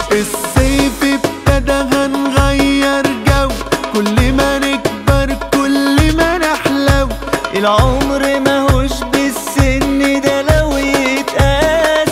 الصيف ابتدى هنغير جو، كل ما نكبر كل ما نحلو. العمر ماهوش بالسن ده، لو يتقاس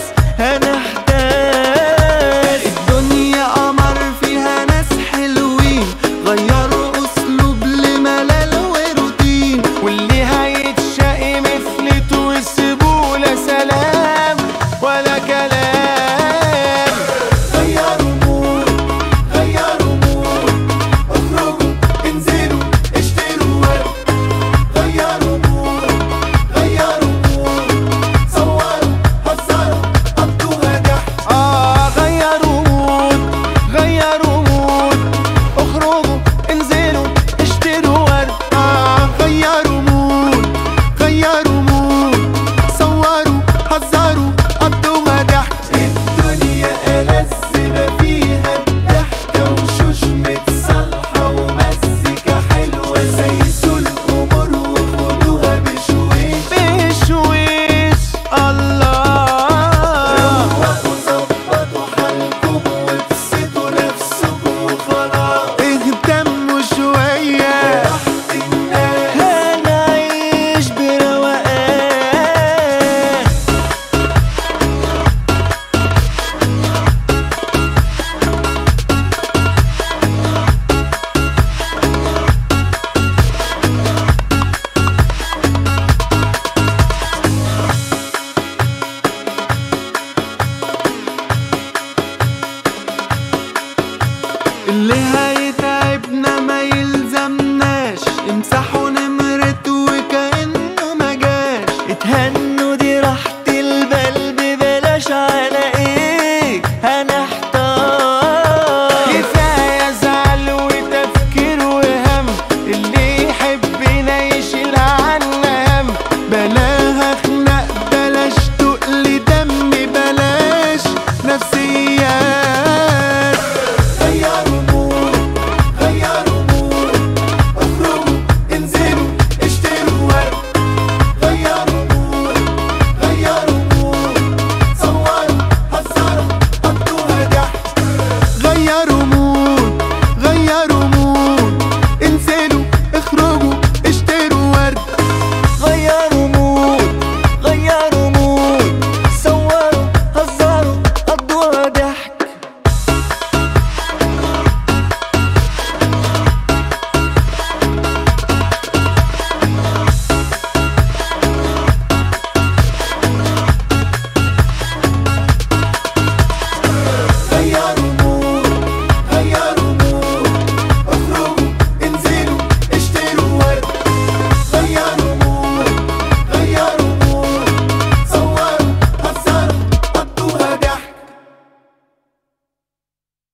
هنحتاس. الدنيا قمر فيها ناس حلوين، غيروا اسلوب لملل وروتين. واللي هيتشقي مفلت وسيبوه لا سلام ولا كلام. غيروا مود، غيروا مود، اخرجوا انزلوا اشتروا ورد. غيروا مود، غيروا مود، صوروا هزروا قضوها ضحك. غيروا مود، غيروا مود، اخرجوا انزلوا اشتروا ورد. غيروا مود، غيروا مود، صوروا هزروا قضوها ضحك. الدنيا ألذ ما فيها الضحكة، وشوش متصالحة ومزيكا حلوة. سيسوا الأمور وخدوها بشويش بشويش. الله، روقوا ظبطوا حالكم وابسطوا نفسكم وخلاص. اهتموا شوية براحة الناس، هنعيش بروقان. اللي هيتعبنا ما يلزمناش، امسحوا نمرته وكأنه ما جاش. اتهنوا دي راحة البال، ببلاش على ايه هنحتار. كفاية زعل وتفكير وهم، اللي يحبنا يشيل عنا هم. بلاها خناق، بلاش تقل دم، بلاش نفسيات.